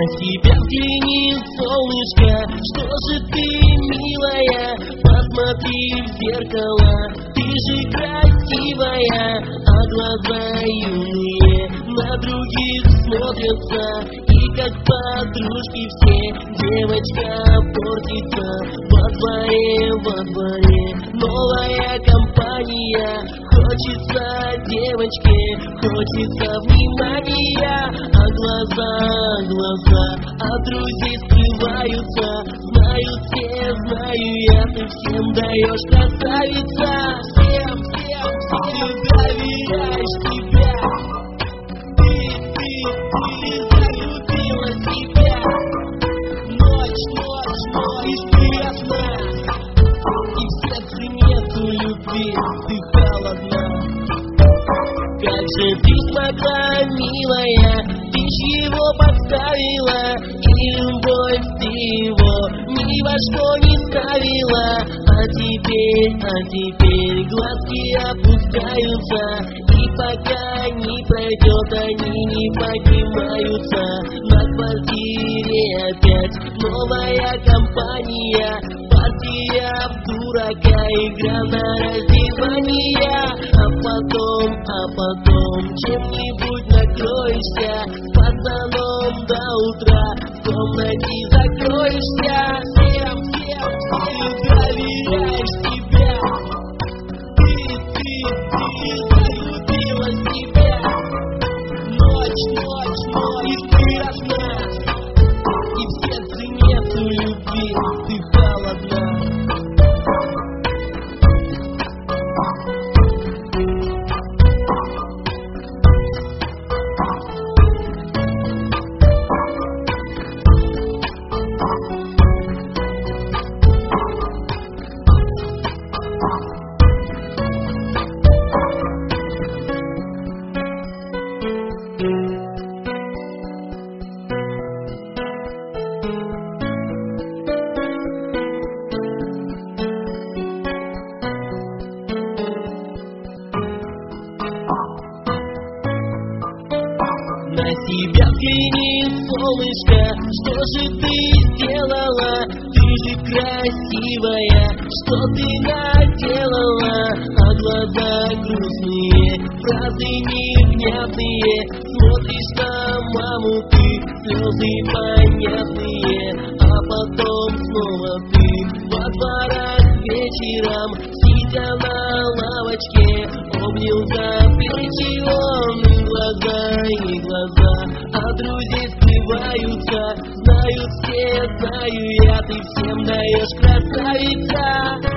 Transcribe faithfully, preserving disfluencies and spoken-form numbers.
себя взгляни, солнышко, что же ты, милая, посмотри в зеркало, ты же красивая, а глаза юные на других смотрятся, и как подружки все, девочка портится во дворе, во дворе. Новая компания, хочется девочке, хочется внимания, а глаза, глаза от друзей скрываются. Знаю все, знаю я, ты всем даешь, красавица. Всем, всем, всем доверяешь себя. Ты, ты, ты залюбила себя. Ночь, ночь, ночь, приятна, и в сердце нету любви, ты холодна. Как же ты смогла, милая, ты ж его подставила, и любовь ты его ни во что не ставила. А теперь, а теперь глазки опускаются, и пока не пройдет, они не поднимаются. На квартире опять новая компания, партия в дурака, игра на раздевание. А потом, а потом чем-нибудь накроешься, с пацаном до утра в комнате закроешься. Всем, всем, всем доверяешь себя. Ты, ты, ты залюбила себя. Ночь, ночь, ночь, приятна, и в сердце нету любви, ты холодна. На себя взгляни, солнышко, что же ты сделала? Ты же красивая, что ты наделала? А глаза грустные, фразы невнятные, смотришь на маму ты, слезы понятные. А потом снова ты во дворах вечером, сидя на лавочке, обнял за плечи он. Глаза и глаза от друзей скрываются. Знают все, знаю я, ты всем даешь, красавица.